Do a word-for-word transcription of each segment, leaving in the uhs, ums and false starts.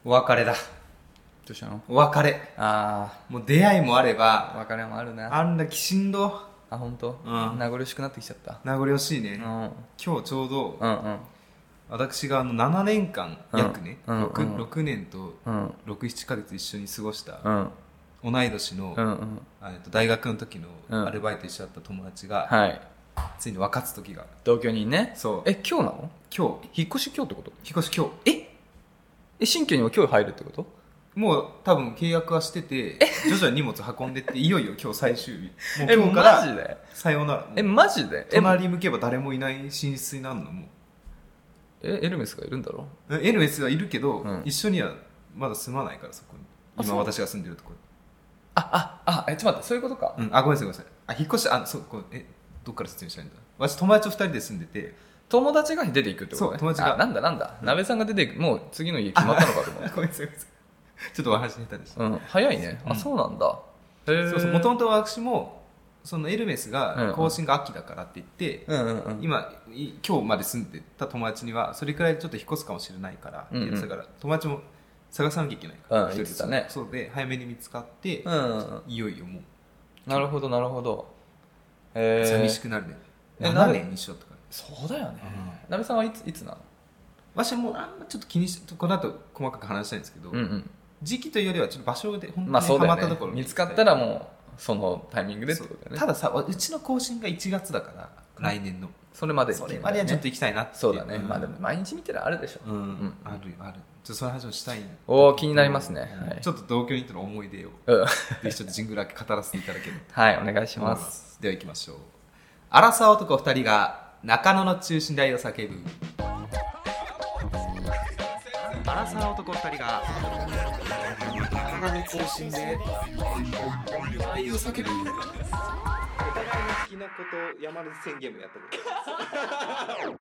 お別れだ。 どうしたの？ お別れ。 あもう出会いもあれあ、 ば別れもあるな。 あんだきしんど。 あ、ほんと？ うん名残惜しくなってきちゃった。 名残惜しいね、 うん今日ちょうど、 うんうん私があのななねんかん、 うん約ね、 うん 6, ろくねんとうんろく、ななかげつ一緒に過ごした、 うん同い年の、 うんうんあえっと大学の時うんのアルバイト一緒だった友達が、 はい。 ついに分かつ時が、 同居人ね。 そうえ、今日なの？ 今日引っ越し今日ってこと？ 引っ越し今日ええ、新居にも今日入るってこと？ もう多分契約はしてて徐々に荷物運んでっていよいよ今日最終日。もうえ、 今日からマジで？ さようなら。 え、マジで？え、 隣向けば誰もいない寝室になるのもえ、エルメスがいるんだろ？ うエルメスはいるけど、 うん一緒にはまだ住まないからそこにあそう今私が住んでるところ。 あ、あ、あ、え、ちょっと待って、そういうことか。 うん、あごめんなさいごめんなさい。あ引っ越しあそうこうえどっから説明したらいいんだ。私友達とふたりで住んでて友達が出ていくってことね。 そう友達があ、なんだなんだ。鍋さんが出ていく。もう次の家決まったのかと思う。 ごめんなさいごめんなさいちょっとお話下手でした、 うん、早いね。あ、 うんそうなんだ。へえ。 そうそうもともと私もそのエルメスうんが更新が秋だからって言って、 うんうんうん。 今い今日まで住んでた友達にはそれくらいちょっと引っ越すかもしれないからって言ってたから、友達も探さなきゃいけないから、 うん一人言ってたねそうで早めに見つかって、 うんうんうん。 いよいよもうなるほどなるほど。へえ。 寂しくなるね、 えななねん一緒とか。 そうだよね。 うん鍋さんはいついつなの？ 私もあんまちょっと気にしてこの後細かく話したいんですけど、 うんうん。 時期というよりはちょっと場所で本当にまあそうだよねハマったところ。 見つかったらもうそのタイミングでってことだよね。 たださうちの更新がいちがつだから来年のそれまでにそれまではちょっと行きたいなっていそうだね。 んまあでも毎日見てるあるでしょ。 うん、 うんあるあるちょっとその話をしたいんだけどおー気になりますねはいちょっと同居人との思い出をうん。 ぜひちょっとジングルだけ語らせていただければはい、お願いしと思いま。 ますすでは行きましょう。アラサー男ふたりが中野の中心で愛を叫ぶ。アラサー男ふたりが中野の中心で愛を叫ぶ。お互いの好きなことを山根宣言もやったこと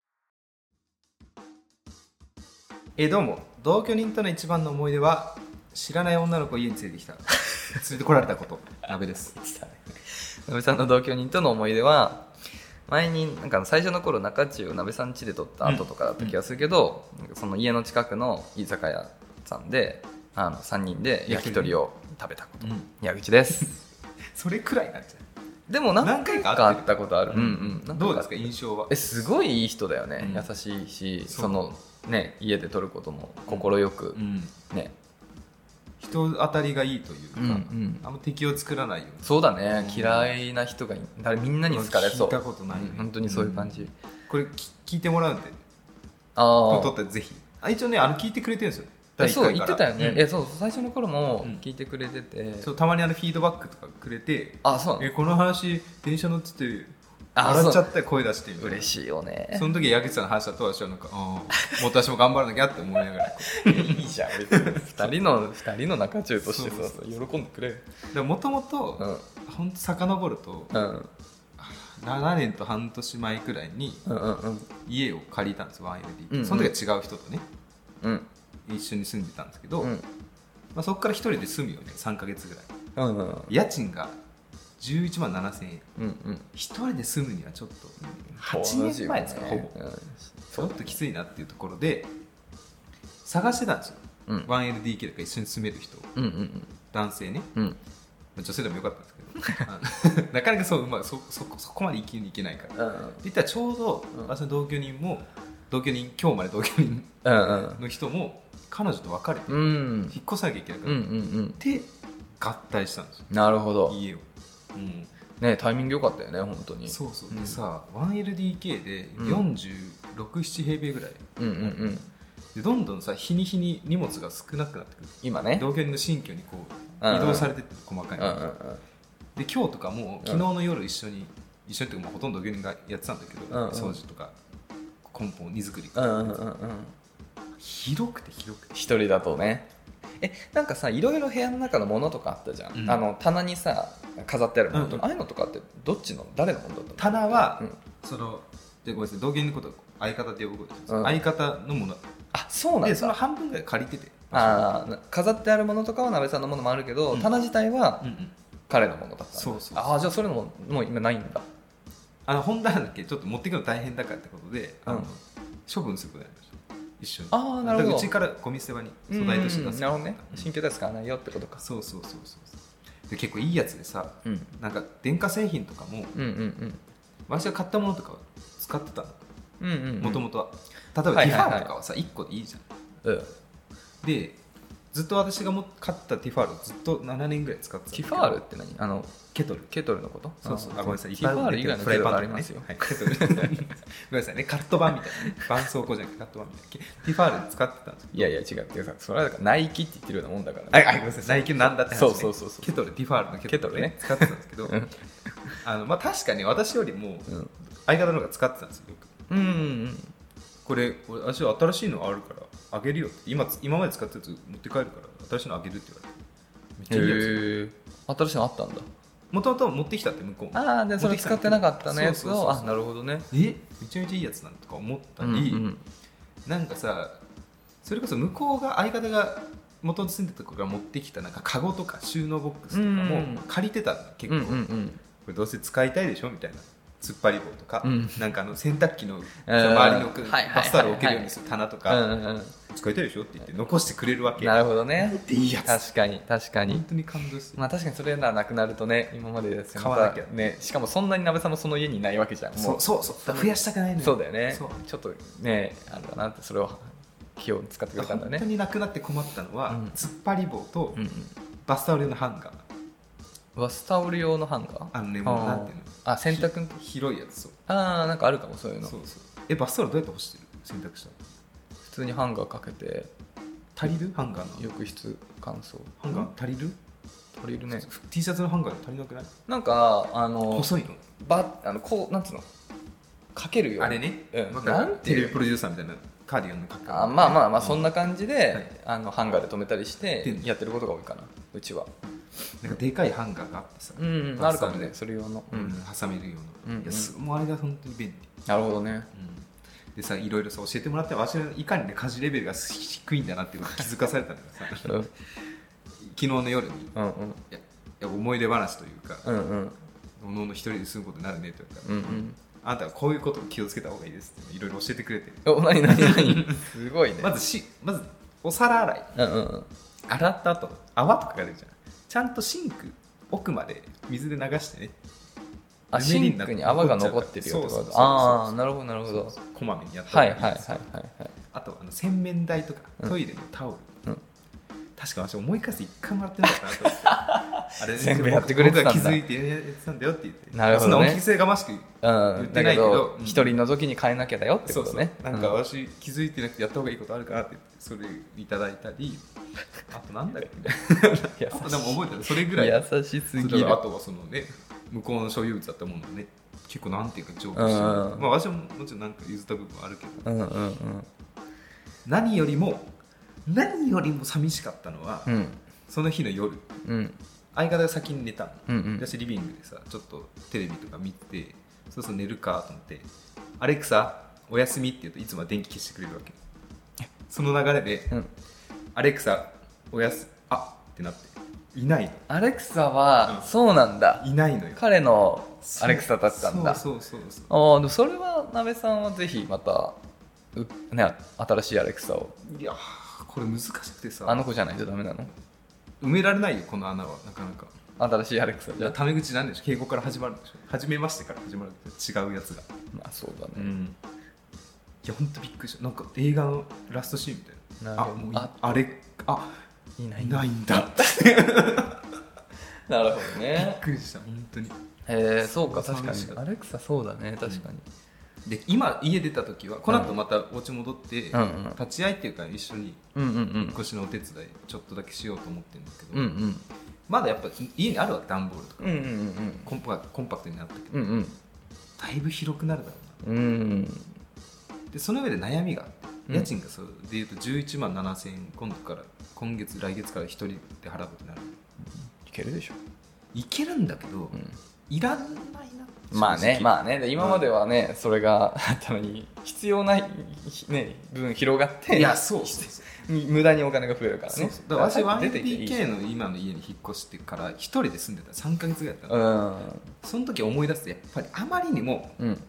えどうも同居人との一番の思い出は知らない女の子を家に連れてきた連れてこられたこと。鍋です。 鍋さんの同居人との思い出は、前になんか最初の頃中中を鍋さん家で撮った後とかだった気がするけど、なんかその家の近くの居酒屋さんであのさんにんで焼き鳥を食べたこと、 うん矢口ですそれくらいなんじでも何何回回かあってるかあったことある、うんうん、 どうですか印象は。 えすごいいい人だよね、 うん優しいしそうそのね家で撮ることも快く、 うんね人当たりがいいというか、 うんうんあんま敵を作らないような。 そうだね、 うん嫌いな人がい誰みんなに好かれそう。 聞いたことないねうん本当にそういう感じ、 これき聞いてもらうんでああ撮ったらぜひあ一応ねあの聞いてくれてるんですよえそう第一回から言ってたよね、 うんえそう最初の頃もうん聞いてくれてて、 そうたまにあのフィードバックとかくれて、 あそうなのえこの話電車乗っててあ笑っちゃったよ声出してみたいな。 嬉しいよねその時矢口さんの話だと私はなんかああもう私も頑張らなきゃって思いながらこいいじゃん別に二人の二人の中中としてさそうそう喜んでくれうもともとうん本当遡るとうんななねんと半年前くらいにうんうんうん家を借りたんですよ ワンエルディーケー、 うんうんその時は違う人とねうん一緒に住んでたんですけど、 うんまあ、そこから一人で住むよねさんかげつぐらい。 うんうん家賃がじゅういちまんななせんえん。 うんうん一人で住むにはちょっとはちねんまえですか、ほぼうんちょっときついなっていうところで探してたんですよ、 うんワンエルディーケー とか一緒に住める人うんうん男性ね、 うんまあ女性でもよかったんですけどあのなかなかそう、まあ、そそそこまで生きにいけないからうんって言ったらちょうどうん私の同居人も同居人今日まで同居人うんの人も彼女と別れてうんうん引っ越さなきゃいけないから、 うんうんうんで合体したんですよなるほど家を、うん、 ねタイミング良かったよね本当にそうそう、 うんでさ ワンエルディーケー でうんよんじゅうろく、なな平米ぐらいうんうんうんでどんどんさ日に日に荷物が少なくなってくる。 今ね同居人の新居にこううんうん移動されてって細かいのうんうんうんで今日とかも昨日の夜一緒に一緒にっていうかもうほとんど同居人がやってたんだけど、 うんうん掃除とか梱包荷造り、 うんうんうんうん広くて広くて一人だとねえなんかさいろいろ部屋の中のものとかあったじゃん、 うんあの棚にさ飾ってあるものとか、 うんうんああいうのとかってどっちの誰のものだったの棚は、 うんそのでごめんなさい同居人のこと相方って呼ぶことです、 うん相方のものあそうなんでそのだ半分ぐらい借りててあー飾ってあるものとかは鍋さんのものもあるけど、 うん棚自体はうんうん彼のものだったんだそうそうそうああじゃあそれのももう今ないんだあの本棚だけちょっと持っていくの大変だからってことで、あのうん処分することになりました。 一緒に。 ああなるほど。 だからうちからゴミ捨て場に粗大として出す。 なるほどね。新居では使わないよってことか。 そうそうそうそうで結構いいやつでさ、 うん、 なんか電化製品とかも、 うんうんうん私が買ったものとか使ってたのもともとは。例えばティファールとかはさいっこでいいじゃん、うん、でずっと私がも買ったティファールをずっとななねんぐらい使ってた。 ティファールって何？あのケトルケトルのこと？ そうそう。あ、ごめんなさい。 ティファール以外のケトルありますよ。 はい、ケトルごめんなさいね。カット版みたいなね。絆創膏じゃなくてカット版みたいな。ティファール使ってたんですよ。 いやいや違うっていうさ、それはだからナイキって言ってるようなもんだから、ね。 あ、ごめんなさい。ナイキのなんだって話、ね。 そうそうそうそう。 ケトル、ティファールのケトルね。使ってたんですけど、あのまあ確かに私よりも相方の方が使ってたんですよ。よく。うんうんうん。これ俺私は新しいのあるからあげるよって。今今まで使ったやつ持って帰るから新しいのあげるって言われて。めっちゃいいやつ。新しいのあったんだ。 もともと持ってきたって向こうも。 ああでそれ使ってなかったのやつを。あ、なるほどね。 えめちゃめちゃいいやつなんとか思ったり、うんうん、なんかさそれこそ向こうが相方が元々住んでたところが持ってきたなんかカゴとか収納ボックスとかも借りてたの結構、うんうんうん、これどうせ使いたいでしょみたいな突っ張り棒とか、うん、なんかあの洗濯機の周りのバスタオルを置けるようにする棚とか、うんうんうん、使いたいでしょって言って残してくれるわけ。 なるほどね。 いいやつ。 確かに確かに本当に感動する。 まあ確かにそれならなくなるとね今までです買わなきゃね。しかもそんなに鍋さんもその家にいないわけじゃん。 もうそうそうそう増やしたくないのよ。 そうだよね。ちょっとねあれだなってそれを気を使ってくれたんだね。 本当になくなって困ったのは、うん、突っ張り棒とバスタオルのハンガー。 バスタオル用のハンガー。 あのねもうなんていうの。 あ洗濯広いやつ。そう。 ああなんかあるかもそういうの。 そうそう。えバスタオルどうやって干してる？洗濯したら。 普通にハンガーかけて。 足りる？ハンガーの浴室乾燥。 ハンガー足りる？ 足りるね。 T シャツのハンガー足りなくない？ なんかあの細いの。 ばあのこうなんつうのかけるよ。 あれね。 うん。 なんていうテレビプロデューサーみたいなカーディガンのかける。 あまあまあまあそんな感じで、はい、あのハンガーで留めたりしてやってることが多いかなうちは。 なんかでかいハンガーがあってさ、 うん、うん、あるかもねそれ用の、 うん、挟めるような、うんうん、いやもうあれが本当に便利。 なるほどね、 うん、でさいろいろさ教えてもらって私はいかにね家事レベルが低いんだなっていうこと気づかされたんだけどさ、うん、昨日の夜に、うんうん、いやいや思い出話というか、うんうん、おのおの一人で住むことになるねって言ったら、うんうん、あなたはこういうことを気をつけた方がいいですっていろいろ教えてくれて。 お何何何すごいね。 まずしまずお皿洗い、うんうんうん、洗った後泡とかが出るじゃん。ちゃんとシンク奥まで水で流してね。 あシンクに泡が残ってるよってこと。ああなるほどなるほど。 こまめにやった方がいいです。 はいはいはいはい、はい、 あとあの洗面台とかトイレのタオル、うん、確か私思い返して一回もらってないかなと思ってあれ全部やってくれてたんだ。 僕が気づいてやってたんだよって言って。 なるほどね。 そんな大きせがましく言ってないけど一、うん、人の時に変えなきゃだよってことね。 そうそうなんか私気づいてなくてやった方がいいことあるかなって言ってそれいただいたりあとなんだっけあとでも覚えてるそれぐらい優しすぎる。 あとはそのね向こうの所有物だったものをね結構なんていうか上手して、うんうん、まあ私ももちろんなんか譲った部分はあるけど、うんうんうん、何よりも何よりも寂しかったのは、うん、その日の夜、うん、相方が先に寝たの、うんうん、私リビングでさちょっとテレビとか見てそうそう寝るかと思ってアレクサおやすみって言うといつも電気消してくれるわけ。その流れで、うん、アレクサおやすあってなっていないの。 アレクサは、うん、そうなんだいないのよ。 彼のアレクサだったんだ。 そうそうそうそう。 ああでもそれはなべさんはぜひまたね新しいアレクサを。 いやこれ難しくてさあの子じゃないとダメなの。 埋められないよこの穴はなかなか。 新しいアレクサじゃタメ口なんでしょ。敬語から始まるんでしょ。初めましてから始まる違うやつが。 まあそうだね、うん、 いやほんとびっくりした。なんか映画のラストシーンみたいな。あもう あ, あれあいないいないんだなるほどね。 びっくりした本当に。 へえそうか確かにアレクサそうだね確かに、 うん、で今家出た時はこの後またお家戻って、うん、立ち会いっていうか一緒に引っ越しのお手伝いちょっとだけしようと思ってるんだけど、うんうん、まだやっぱ家にあるわ段ボールとか、うんうんうん、コンパコンパクトになったけど、うんうん、だいぶ広くなるだろうな、うん、でその上で悩みがあって家賃がそれでいうとじゅういちまんななせんえん今度から今月来月から一人で払うことになる。 いけるでしょ。 いけるんだけど、うん、いらないな。 まあねまあね今まではね、うん、それがために必要ない、ね、分広がっていやそうそうそう無駄にお金が増えるからね。そうそうだから私 ワンエーピーケー の今の家に引っ越してから一人で住んでたさんかげつぐらいだったの、うん、その時思い出すとやっぱりあまりにも、うん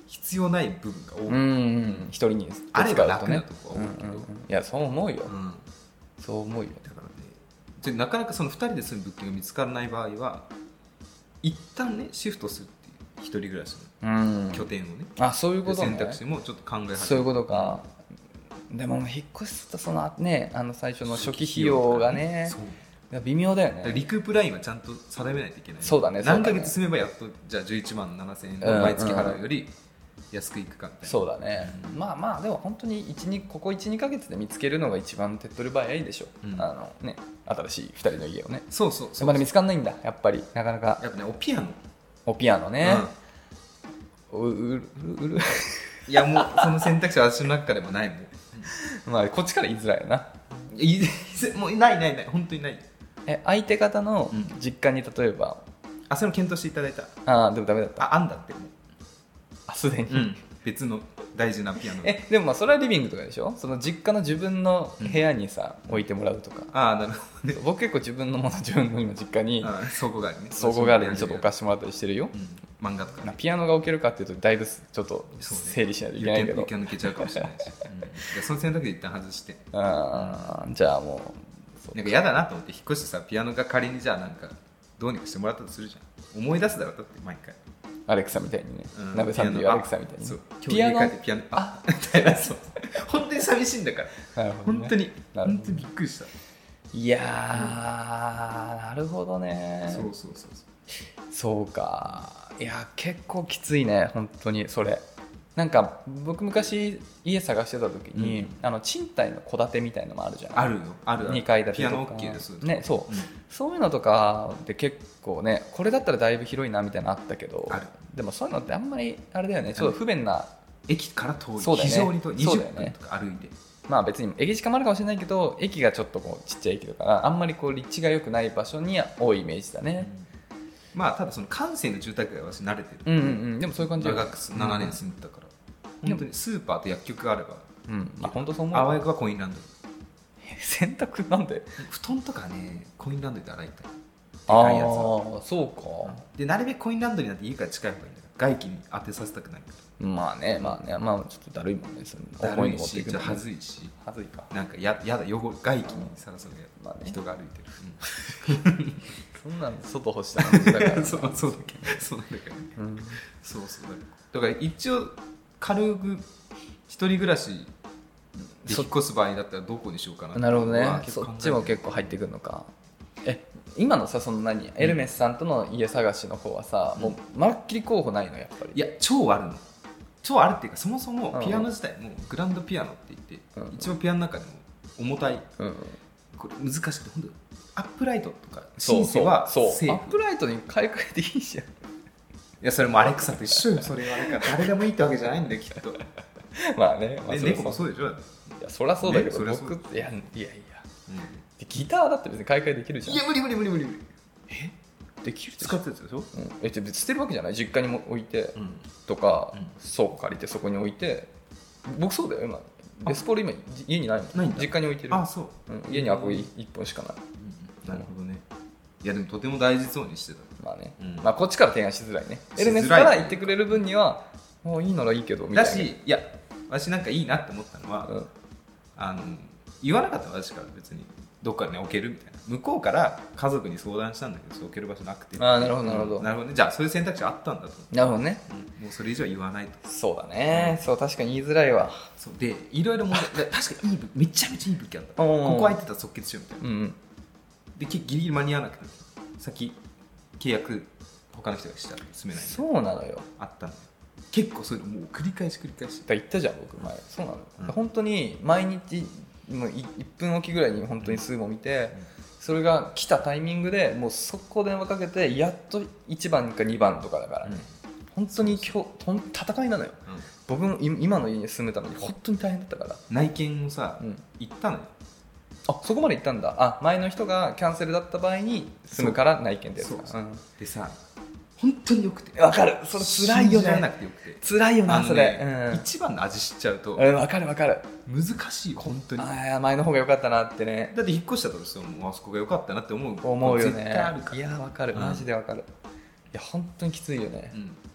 必要ない部分が多い、 うんうん一人にあれば楽ねなとこは思うけど、 うんうんうんいやそう思うよ、 うんそう思うよだからねでなかなかそのふたりで住む物件が見つからない場合は一旦ねシフトするっていう一人暮らしうんの拠点をね、 あそういうことね選択肢もちょっと考え始めるそういうことかでも引っ越しするとそのねあの最初の初期費用がねそういや微妙だよだからねリクープラインはちゃんと定めないといけないそうだね何ヶ月住めばやっとじゃあじゅういちまんななせんえんの毎月払うより安くいくかみたいな、 そうだね、 うんまあまあでも本当にいちにここいちにかげつで見つけるのが一番手っ取り早いでしょ、 うんあのね新しいふたりの家をねそうそうそうまだ見つかんないんだやっぱりなかなかやっぱねおピアノ、 おピアノね、 うううるうるん、いやもうその選択肢は私の中でもないもんまあこっちから言いづらいよないいもうないないない本当にないえ相手方の実家に例えば、 あそれも検討していただいたああでもダメだったああんだってもう、 あすでに、 うん、別の大事なピアノえでもまあそれはリビングとかでしょその実家の自分の部屋にさ、置いてもらうとかああなるほどね僕結構自分のもの自分の今実家にあ倉庫代わりね倉庫代わりにちょっと置かしてもらったりしてるよ、 うん漫画とかねまあピアノが置けるかっていうとだいぶちょっとそうね整理しないといけないけど、 雪が抜けちゃうかもしれないし、うん、でその選択で一旦外してあーじゃあもうそうなんか嫌だなと思って引っ越してさピアノが仮にじゃあなんかどうにかしてもらったとするじゃん思い出すだろうだって毎回アレクサみたいにね、 うんなべさんっていうアレクサみたいにそうピアノ今日家帰ってピアノあみたいなそう本当に寂しいんだからなるほどね本当になるほど本当にびっくりしたいやー、なるほどねそうそうそうそうそうかいや結構きついね本当にそれなんか僕昔家探してた時に、うん、あの賃貸の戸建てみたいのもあるじゃんあるよあるにかい建てとかピアノ OK ですねそう、 うん、 そういうのとかで結構ねこれだったらだいぶ広いなみたいなのあったけどあるでもそういうのってあんまりあれだよねちょっと不便な駅から遠い、 そうだよね非常に遠いにじゅっぷそうだよねんとか歩いて、 まあ別に駅近もあるかもしれないけど駅がちょっとこうちっちゃい駅だからあんまりこう立地が良くない場所には多いイメージだね、 うん、まあただその閑静な住宅街は私慣れてる、 うんうんうんでもそういう感じ長くななねん住んでたから、うん、本当にスーパーと薬局があればうんまあ本当そう思うあわよくはコインランドリー洗濯なんで布団とかねコインランドリーで洗いたいであかいやつはあそうかでなるべくコインランドリーなんて家から近い方がいいんだから外気に当てさせたくないからまあねまあねまあちょっとだるいもんねそのだるいしちょっとはずいしはずいかなんかややだ汚れ外気にさらされる、 まあね、 人が歩いてる、 そんなん外干した話だからそうそうだけどそうなんだけど、 うん、 そうそうだから一応軽く一人暮らしで引っ越す場合だったらどこにしようかななるほどねはそっちも結構入ってくるのかえ今のさその何、うん、エルメスさんとの家探しの方はさ、うん、もうまるっきり候補ないのやっぱりいや超あるの超あるっていうかそもそもピアノ自体もグランドピアノって言って、うん、一番ピアノの中でも重たい、うん、これ難しくて本当アップライトとかシンセはセーフそうそうアップライトに買い替えていいじゃんいやそれもアレクサと一緒よそれはなんか誰でもいいってわけじゃないんだよきっとまあね、まあ、 猫もそうでしょいやそりゃそうだけど、 ね、 僕っていやいやいや、 うん、 ギターだって別に買い替えできるじゃんいや無理無理無理無理無理えできる使ってるやつでしょ、うん、 えじゃ捨てるわけじゃない実家にも置いて、うん、とか、うん、倉庫借りてそこに置いて僕そうだよ今レスポール今家にないもんないんだ実家に置いてるあそう、 うん、家にアコギいっぽんしかない、 うん、なるほどねいやでもとても大事そうにしてたまあね、 うん、 まあこっちから提案しづらいねエルメスから言ってくれる分にはもういいならいいけどみたいなだしいや私なんかいいなって思ったのは、うん、あの言わなかった私から別にどっかに置けるみたいな向こうから家族に相談したんだけど置ける場所なくてああなるほどなるほど、 なるほどねじゃあそういう選択肢あったんだとなるほどね、 うん、もうそれ以上は言わないとそうだね、うん、そう確かに言いづらいわそうでいろいろ問題確かにいい物めちゃめちゃいい物件あったここ空いてたら即決しようみたいな、うんうん、でギリギリ間に合わなくて先契約他の人がしたら住めないそうなのよあったのよ結構そういうのもう繰り返し繰り返し言ったじゃん僕前そうなの、うん、本当に毎日もういっぷんおきぐらいに本当に数も見て、うん、それが来たタイミングでもう速攻電話かけてやっといちばんかにばんとかだからね、うん、本当に今日戦いなのよ、うん、僕も今の家に住むために本当に大変だったから内見もさ、うん、行ったのよあそこまで行ったんだあ前の人がキャンセルだった場合に住むから内見ってやつか、 うん、でさ本当によくてわかるそれ辛いよねなくてよくて辛いよな、ね、それ、 うん、一番の味知っちゃうとわかるわかる難しいよ本当にあ前の方が良かったなってねだって引っ越したとしてもあそこが良かったなって思う思うよね絶対あるからいやわかるマジでわかる、うん、いや本当にきついよね、 うん、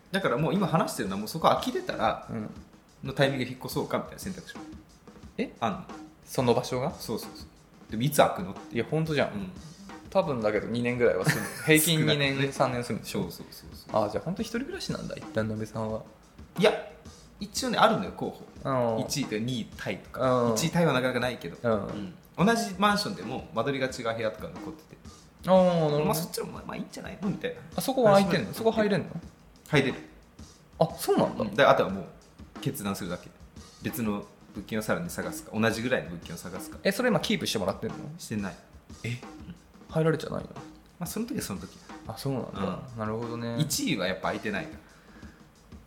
だからもう今話してるのはもうそこ飽きれたらうんのタイミングで引っ越そうかみたいな選択肢もえあんの。 その場所がそうそうそう。でもいつ開くのっていや本当じゃん、 うん多分だけどにねんぐらいは住む平均にね少なくねんさんねん住むでしょ。 そうそうそうそう。 ああじゃあ本当一人暮らしなんだ一旦なべさんは。 いや一応ねあるのよ候補。 うんいちいとにいタイとか、 うんいちいタイはなかなかないけど、 うんうん同じマンションでも間取りが違う部屋とか残ってて、 ああなるほど、ねまあ、そっちもまあまあいいんじゃないのみたいな。 あそこは空いてんのそこ入れんの入れる。 あそうなんだ、 うんであとはもう決断するだけ。別の物件をさらに探すか同じぐらいの物件を探すか。 えそれ今キープしてもらってんのしてない。 え入られちゃないのまあその時はその時。 あそうなんだ、 うなるほどねいちいはやっぱ空いてないから。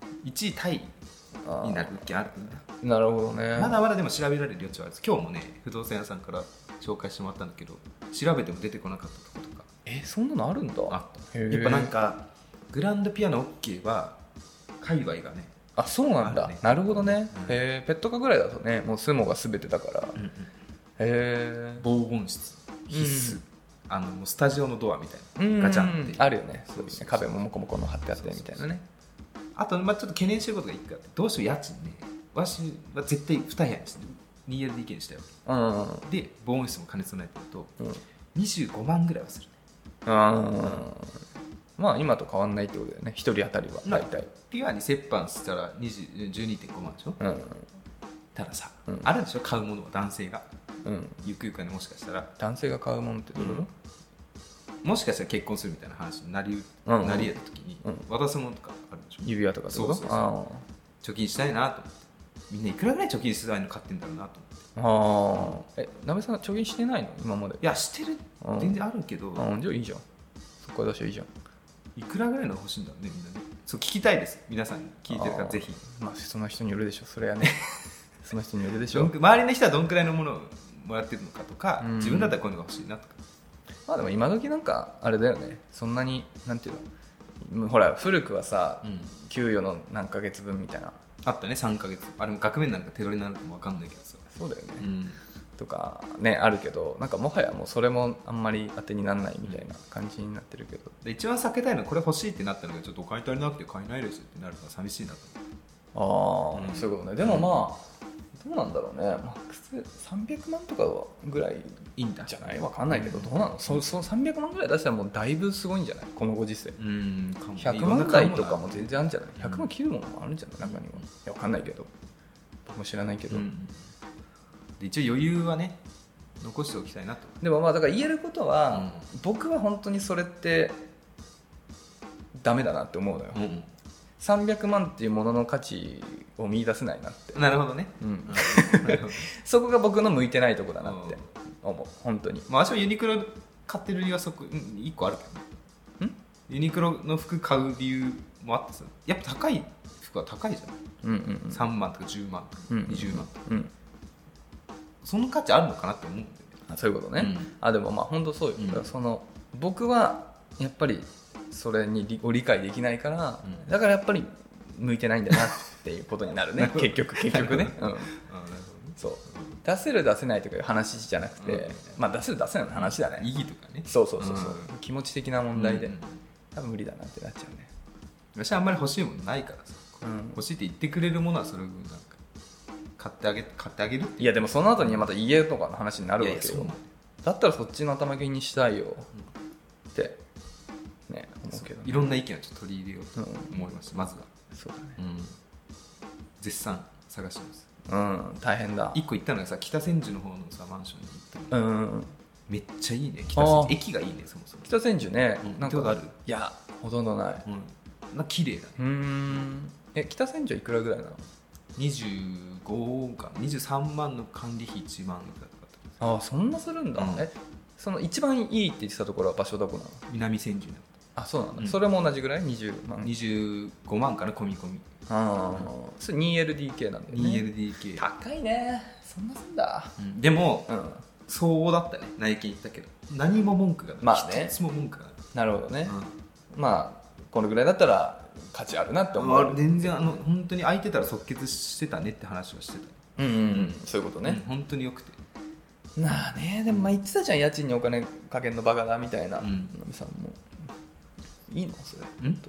いちいタイあになる物件あるんだ。 ーなるほどねまだまだでも調べられる余地はある。今日もね不動産屋さんから紹介してもらったんだけど、調べても出てこなかったところとかえそんなのあるんだあった。 へーやっぱなんかグランドピアノ OK は界隈がね、 あそうなんだ、 あるねなるほどね、 うんへえペット可ぐらいだとねもうスモが全てだから、へえ防音室必須、あのもうスタジオのドアみたいうんなガチャンっていうあるよねそういうねそうそうそう壁もモコモコの貼ってあってみたいなねあと、まあ、ちょっと懸念してることがいっかあって、どうしても家賃ねわしは絶対に部屋にして にエルディーケー にしたよ。 うんうんで防音室も兼ね備えてるとうんにじゅうごまんぐらいはするね。 あまあ今と変わんないってことだよね一人当たりはまあ大体ピュアに折半したらにじゅう じゅうにてんごまんでしょ。 うんたださ、 うんあるでしょ買うものは男性がうんゆくゆくはねもしかしたら男性が買うもんってどういうこもしかしたら結婚するみたいな話になり,、 うんうんなり得た時に、 うん渡すものとかあるでしょ。 と指輪とかってことそうそうそうあ貯金したいなと思って、みんないくらぐらい貯金してたの買ってんだろうなと思って。 ーあーえなべさん貯金してないの今までいやしてるうん全然あるけど、 うんじゃあいいじゃんそこから出しゃいいじゃんいくらぐらいの欲しいんだろうねみんなね。そう聞きたいです。皆さんに聞いてるからあーぜひ。 まあその人によるでしょそれはねその人によるでしょどんく周りの人はどんくらいのものをもらってるのかとか、 うん自分だったらこういうのが欲しいなとか。 まあでも今時なんかあれだよねそんなになんていうのほら古くはさ、 うん給与の何ヶ月分みたいなあったねさんかげつ。あれも額面なのか手取りなのかも分かんないけどさ、 そうだよね、 うん、 とかねあるけどなんかもはやもうそれもあんまり当てにならないみたいな感じになってるけど、 で一番避けたいのはこれ欲しいってなったのがちょっとお金足りなくて買えないですってなるのは寂しいなと思って。 ああ、 うんそういうことねでもまあどうなんだろうねマックスさんびゃくまんとかぐらいいいんだじゃないわかんないけどどうなのそそのさんびゃくまんぐらい出したらもうだいぶすごいんじゃないこのご時世うんかもひゃくまん台とかも全然あるんじゃないひゃくまん切るものもあるんじゃない中にはいやわかんないけど僕も知らないけど、 うんで一応余裕はね残しておきたいなと。 でもまあだから言えることは、 う僕は本当にそれってダメだなって思うのよ、 うんさんびゃくまんっていうものの価値を見出せないなって、 なるほどね、 うん、 うんなるほどそこが僕の向いてないとこだなって思う本当にまあ私もユニクロ買ってる理由はそこ、うん、いっこあるけどね。 んユニクロの服買う理由もあってさ、やっぱ高い服は高いじゃない、 うんうんうんさんまんとかじゅうまんとかうんにじゅうまんとか、 うんその価値あるのかなって思うんだよね。 あそういうことね、 うんあでもまあ本当そうよ、 うんだからその僕はやっぱりそれに理を理解できないから、 うんだからやっぱり向いてないんだなっていうことになるね結局結局ね、うん、 あなるほどね。 そう出せる出せないとかいう話じゃなくて、 うんまあ出せる出せないの話だね、 意義とかね。 そうそうそうそう、 うん気持ち的な問題で、 うん多分無理だなってなっちゃうね私はあんまり欲しいものないからさ、 うん欲しいって言ってくれるものはそれをなんか買ってあげ買ってあげるっていやでもその後にまた家とかの話になるわけよいやいやそうなのだったらそっちの頭金にしたいよってね思うけど、ね、 いろんな意見をちょっと取り入れようとうん思いました、まずは、 そうだねうん、絶賛探してます。 うん大変だ一個行ったのがさ北千住の方のさマンションに行ったの、 うんめっちゃいいね北あー千住駅がいいねそもそも、 北千住ね、 うんなんか行ったことあるいやほとんどないうん、なんか綺麗だね。 うーんえ北千住はいくらぐらいなのにじゅうごかなにじゅうさんまんの管理費いちまんいくらとかだったああそんなするんだ、 うんえその一番いいって言ってたところは場所どこなの南千住になっあそうなんだ、 うんそれも同じぐらいにじゅうまんたにじゅうごまんかな込み込み、 ああそれ にエルディーケー なんだよねにエルディーケー、 高いねそんなすんだうんでもうん相応だったね内見行ったけど何も文句がない、 まあね一つも文句がない、 なるほどね、 うんまあこのぐらいだったら価値あるなって思あう全然あの本当に空いてたら即決してたねって話はしてた、 うんうんうんそういうことうんね、 本当によくて、 なあねでもまあ言ってたじゃん家賃にお金かけるのバカだみたいな、 うんのびさんもいいのそれん本当に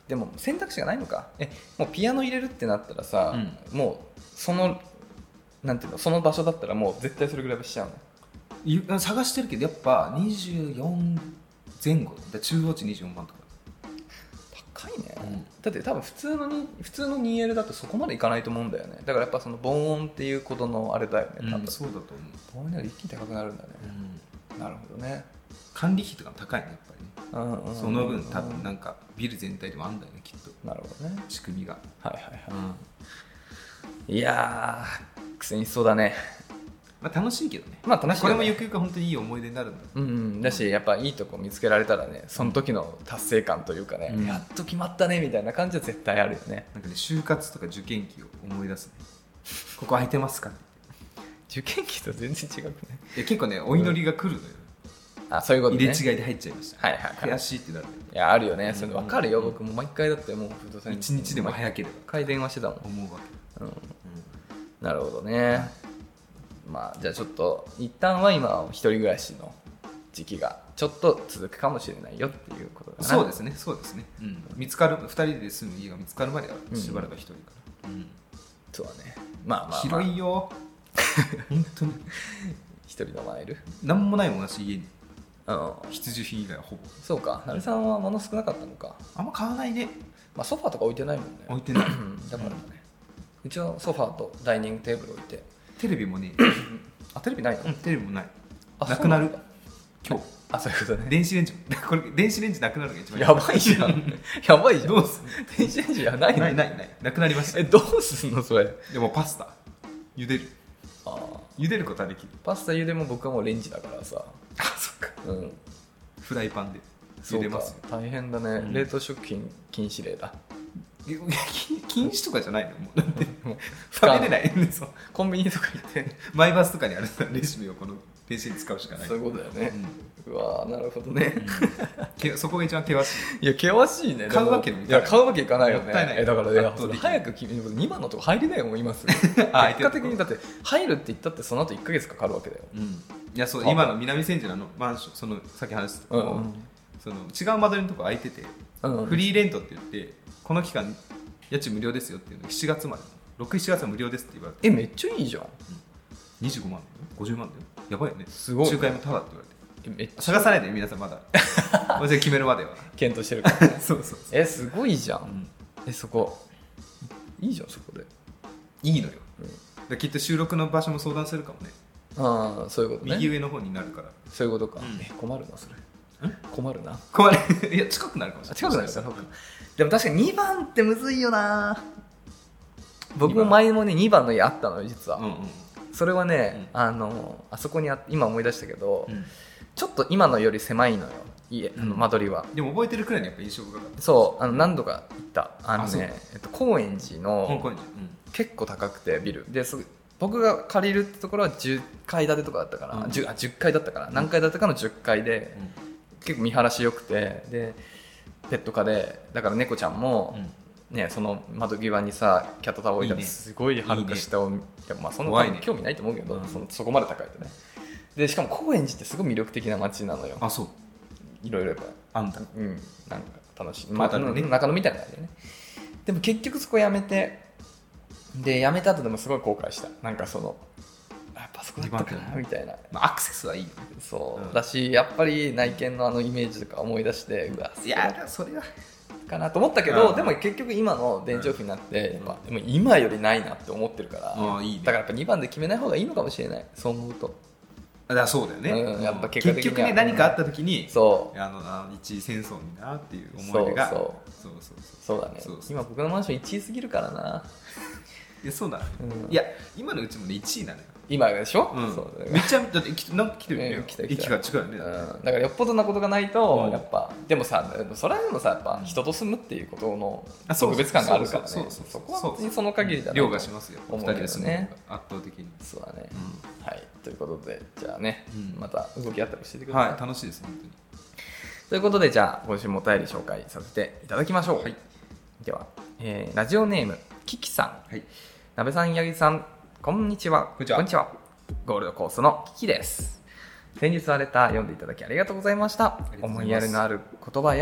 でも選択肢がないのか。えもうピアノ入れるってなったらさ、うん、もうそのなんていうのその場所だったらもう絶対それぐらいはしちゃうの。探してるけどやっぱにじゅうよんぜん後だ。中央値にじゅうよんばんとか高いね、うん、だって多分普通のに普通の にエル だとそこまでいかないと思うんだよね。だからやっぱその防音っていうことのあれだよね多分、 うん、そうだと思う。 防音なら一気に高くなるんだね、うん、なるほどね。 管理費とかも高いねやっぱりね、うんうん、その分多分なんかビル全体でもあるんだよねきっと。 なるほどね仕組みが。 はいはいはい、うん、いやー苦戦しそうだね。 まあ、楽しいけどね。 まあ楽しい、ね、 これもゆくゆく本当にいい思い出になるんだ。 うん、うん、だしやっぱいいとこ見つけられたらねその時の達成感というかね、うん、やっと決まったねみたいな感じは絶対あるよね。 なんかね就活とか受験期を思い出すね。ここ空いてますかって受験期と全然違くね。 いや結構ねお祈りが来るのよ、 うん、あそういうことね。 入れ違いで入っちゃいました、 はいはいはい、 悔しいってなる。 いやあるよね、うん、それ分かるよ、うん、僕も毎回だってもう不動産一日でも早ければ回電話してたもん思うわけ、うんうん、 なるほどね。まあ、じゃあちょっと一旦は今一人暮らしの時期がちょっと続くかもしれないよっていうことだな。 そうですねそうですね、うん、見つかるふたりで住む家が見つかるまではしばらく一人から、うんうん、 そうだね。まあまあ、まあ、 広いよ本当に一人のマイルなんもないもんなし家に、 うん、 必需品以外はほぼ。 そうか、成さんは物少なかったのか。 あんま買わないね。 まあソファーとか置いてないもんね。 置いてないだからね、うん、うちはソファーとダイニングテーブル置いて。 テレビもねあテレビないの、 うん、テレビもない。なくなる今日。 あそういうことね。 電子レンジこれ電子レンジなくなるのが一番やばいじゃんやばいじゃん。 どうする電子レンジやないの。 ないないないなくなりました。 えどうすんのそれ。 でもパスタ茹でる。あ茹でることはできる。 パスタ茹でも僕はもうレンジだからさ。 あそっか、 うん、 フライパンで茹でますよ。 大変だね、うん、冷凍食品禁止令だ。 禁止とかじゃないのもうだって食べれないんそうコンビニとか行ってマイバスとかにあるレシピをこの電子に使うしかない。 そういうことだよね、うん、うわなるほどね、 うん、そこが一番険しい。 いや険しいね。 買うわけにもいかない。いや買うわけいかないよね。 えだからね早く君にばんのとこ入りなよもう今すぐ結果的にだって入るって言ったってその後いっかげつかかるわけだよ、うん、 いやそう今の南千住のマンションそのさっき話したとこ、うんうん、その違う間取りのとこ空いてて、うんうん、フリーレントって言ってこの期間家賃無料ですよっていうのしちがつまでろく、しちがつは無料ですって言われて。 えめっちゃいいじゃん、うん、 にじゅうごまんだよごじゅうまんだよやばいよね。 すごい、ね、 仲介もタダって言われて。めっちゃ探さないで皆さんまだ私決めるまでは検討してるから、ね、 そうそうそう。 えすごいじゃん、うん、えそこいいじゃんそこでいいのよ、うん、きっと収録の場所も相談するかもね。 ああそういうことね。 右上の方になるからそういうことか、 うん、 え困るなそれ困るな困るいや近くなるかもしれない。 近くなるか、うん、でも確かににばんってむずいよな。僕も前もねにばんの家あったのよ実は、うんうん、それはね、うん、あのあそこにあ今思い出したけど、うん、ちょっと今のより狭いのよ家、あの間取りは、 うん、でも覚えてるくらいにやっぱ印象深かった。 そうあの何度か行ったあのねえっと、高円寺の、 うん、 結構高くてビルで僕が借りるってところはじゅっかい建てとかだったから、うん、10, あじゅっかいだったから、うん、何階建てかのじゅっかいで、うん、結構見晴らし良くてでペット科でだから猫ちゃんも、うんね、その窓際にさキャットタワー置いたらすごいはるか下をいい、ね、いやまあそんな興味ないと思うけど、ね、そ, のそこまで高いとね。でしかも高円寺ってすごい魅力的な街なのよ。 あそういろいろやっぱあんだ、 うん、なんか楽しい、まあね、中野みたいな感じでね。でも結局そこやめてでやめた後でもすごい後悔した。なんかそのやっぱそこだったかなみたいな、 まあ、アクセスはいいよね。 そう、うん、だしやっぱり内見のあのイメージとか思い出してうわいやそれはかなと思ったけど、うん、でも結局今の電池オフになって、うん、やっぱでも今よりないなって思ってるから、 うんいいね、 だからやっぱにばんで決めない方がいいのかもしれない。そう思うとだそうだよね、 うん、やっぱ結果的に結局ね何かあった時にそうあのあ一位戦争になっていう思い出がそうそうそうそうそうだね。そうそうそう今僕のマンションいちいすぎるからな。 いやそうだ、うん、いや今のうちもねいちいなのよ今でしょ、 うん、 そうめっちゃだってなんか来てるよ、ね、 来た来た息が違うよね、 うん、だからよっぽどなことがないと、うん、やっぱでもさそれでもさやっぱ人と住むっていうことの特別感があるからね。そこは別にその限りだな凌駕しますよ思うんですね。 圧倒的にそうだね、 うん、 はいということでじゃあね、うん、また動きあったら教えてください。 はい楽しいです本当に。 ということでじゃあ今週もお便り紹介させていただきましょう、はい、では、えー、ラジオネームキキさん、はい、なべさん八木さんこんにちは。 こんにちは。 こんにちは。ゴールドコーストのキキです。先日はレター読んでいただきありがとうございました。思いやりのある言葉や、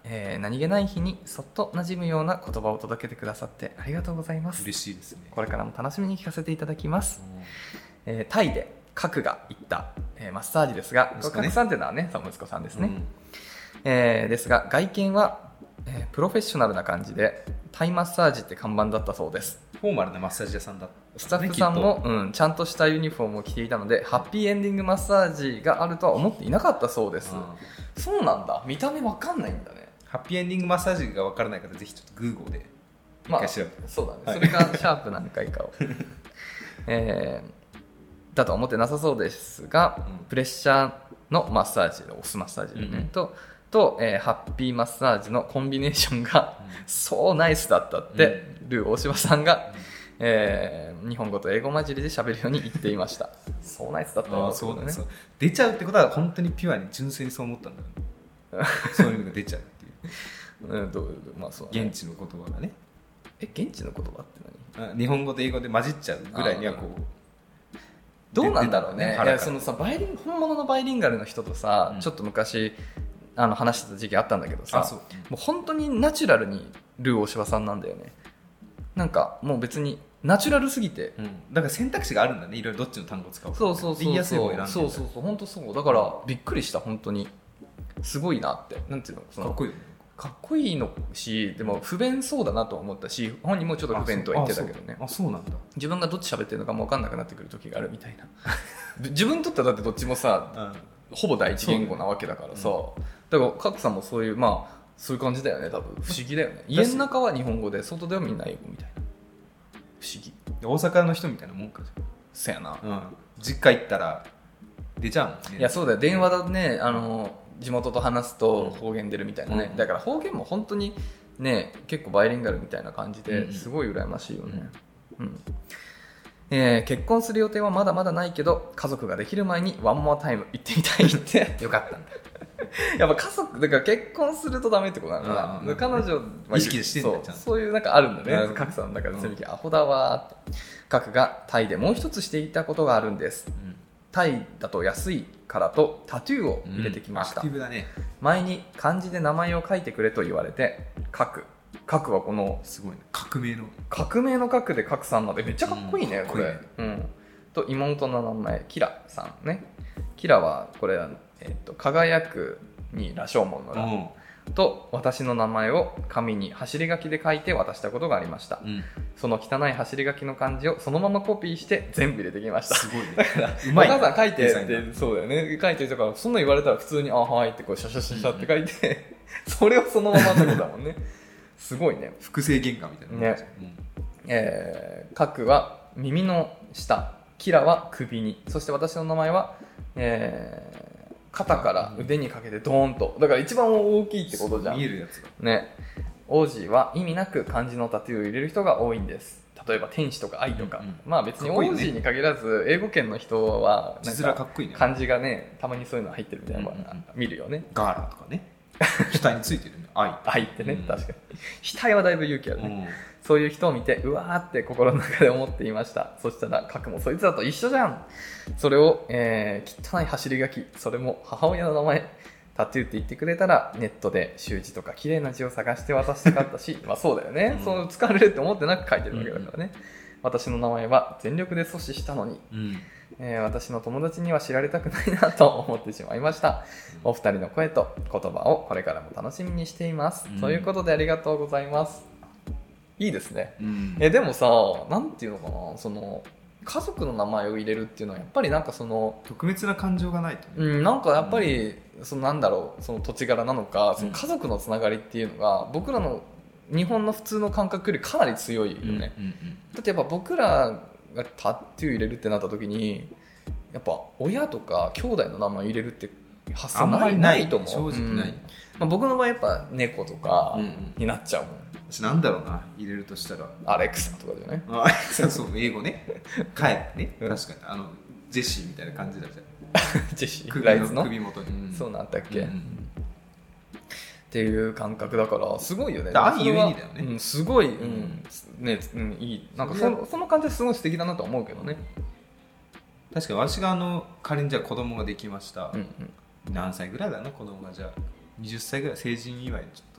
えー何気ない日にそっと馴染むような言葉を届けてくださってありがとうございます。 嬉しいですね。 これからも楽しみに聞かせていただきます。えータイでカクが行った、えーマッサージですが、 息子ねカクさんというのはね、その息子さんですね。 うんえーですが外見は、えープロフェッショナルな感じでタイマッサージって看板だったそうです。 フォーマルなマッサージ屋さんだった、 スタッフさんも、うん、ちゃんとしたユニフォームを着ていたのでハッピーエンディングマッサージがあるとは思っていなかったそうです。そうなんだ、見た目わかんないんだね。 ハッピーエンディングマッサージが分からない方ぜひちょっとグーゴーで一まあ回調べて、 そうだね、 はいそれがシャープ何回かを、えーだとは思ってなさそうですが、 うんプレッシャーのマッサージ、押すマッサージでね、 うんうんとと、えーハッピーマッサージのコンビネーションが、そうナイスだったって、ルー大柴さんが、えー日本語と英語混じりで喋るように言っていました。そうナイスだったよああってことね。 そうだね、そう出ちゃうってことは本当にピュアに純粋にそう思ったんだよねそういうのが出ちゃうっていううん、どうまあそうだね、 現地の言葉がね、 え現地の言葉って何？ あ日本語と英語で混じっちゃうぐらいにはこうどうなんだろうね。い腹からやそのさバイリン本物のバイリンガルの人とさ、 うんちょっと昔あの話してた時期あったんだけどさ、 あそう、 もう本当にナチュラルにルー大柴さんなんだよね。なんかもう別にナチュラルすぎて、 うん、だから選択肢があるんだね、いろいろどっちの単語を使うか、 そうそうそうそう、 言いやすい方を選んでる、 そうそうそう、本当そうだからびっくりした、本当にすごいなって。なんていうの、そのかっこいいよね。 かっこいいのし、でも不便そうだなと思ったし、本人もちょっと不便とは言ってたけどね。 あそうあそうなんだ、 自分がどっち喋ってるのかも分かんなくなってくる時があるみたいな自分にとってはだってどっちもさ、 うん、 ほぼ第一言語なわけだからさ、だからカクさんもそういう、まあそういう感じだよね、多分不思議だよね。家の中は日本語で外ではみんな英語みたいな、不思議。 大阪の人みたいなもんかじそやな、 ゃん、うん、実家行ったら出ちゃうもんね。 いやそうだよ、電話だね、あの地元と話すと方言出るみたいなね、 うんだから方言も本当にね結構バイリンガルみたいな感じでうんすごい羨ましいよね、うんえー結婚する予定はまだまだないけど家族ができる前にワンモアタイム行ってみたいってよかったんだやっぱ家族だから結婚するとダメってことなのかな、 うん彼女は意識してんだそうちゃんとそういうなんかあるんだね、 なるほどカクさんだから積み木アホだわーって。カクがタイでもう一つしていたことがあるんです。タイだと安いからとタトゥーを入れてきました、 アクティブだね、 前に漢字で名前を書いてくれと言われて書く書くはこのすごいね、革命の革命の書くで書くさんまでめっちゃかっこいいね、 うんこれ、うん、と妹の名前キラさんね。キラはこれ、えっと輝くに羅生門の羅、 うんと私の名前を紙に走り書きで書いて渡したことがありました、 うん、 その汚い走り書きの漢字をそのままコピーして全部入れてきましたすごいねだからうまいねお母さん書いてっデザイナーてそうだよね、書いてるとからそんな言われたら普通にあはいってこうシャシャシャシャって書いて、それをそのままってことだもんねすごいね。 複製原画みたいなね、えー、カクは耳の下、キラは首に、そして私の名前は、えー肩から腕にかけてドーンと、だから一番大きいってことじゃん。 見えるやつだね、オージーは意味なく漢字のタトゥーを入れる人が多いんです。例えば天使とか愛とか、 うんうんまあ別にオかっこいいよねージーに限らず英語圏の人はなん字面かっこいいね、 漢字がねたまにそういうの入ってるみたいなのうんうんうん見るよね。 ガーラとかね下についてるね、愛愛ってね、 うん確かに額はだいぶ勇気あるね、 うんそういう人を見てうわーって心の中で思っていました。そしたらカクもそいつらと一緒じゃん。それを、えー、汚い走り書き、それも母親の名前タトゥーって言ってくれたらネットで習字とか綺麗な字を探して渡したかったしまあそうだよね、 うんそう使われるって思ってなく書いてるわけだからね、うん、私の名前は全力で阻止したのに、 うんえー、私の友達には知られたくないなと思ってしまいました、うん、お二人の声と言葉をこれからも楽しみにしています、うん、ということでありがとうございます。いいですね、うん、えでもさ、なんていうのかな、その家族の名前を入れるっていうのはやっぱりなんかその特別な感情がないと、ね、 うん、なんかやっぱり、うん、そのなんだろう、その土地柄なのか、その家族のつながりっていうのが僕らの日本の普通の感覚よりかなり強いよね、うんうんうん、だってやっぱ僕らがタトゥー入れるってなった時にやっぱ親とか兄弟の名前入れるって発想ない、ないと思う。 正直ない、うん、 まあ、僕の場合やっぱ猫とかになっちゃうもん、うんうん、 私なんだろうな、入れるとしたらアレクサとかだよね。 あそうそう、英語ね、帰ってね、うん、確かにあのジェシーみたいな感じだじゃんジェシー首の首元に、 うん、そうなんだっけ、 うんうん、 っていう感覚だからすごいよね。 愛ゆえにだよね、 うん、すごい、うんねうん、いい、なんか そ, その感じすごい素敵だなと思うけどね。 確かに私があの仮にじゃあ子供ができました、 うんうん、 何歳ぐらいだな子供が、じゃあはたちぐらい成人祝いにちょっと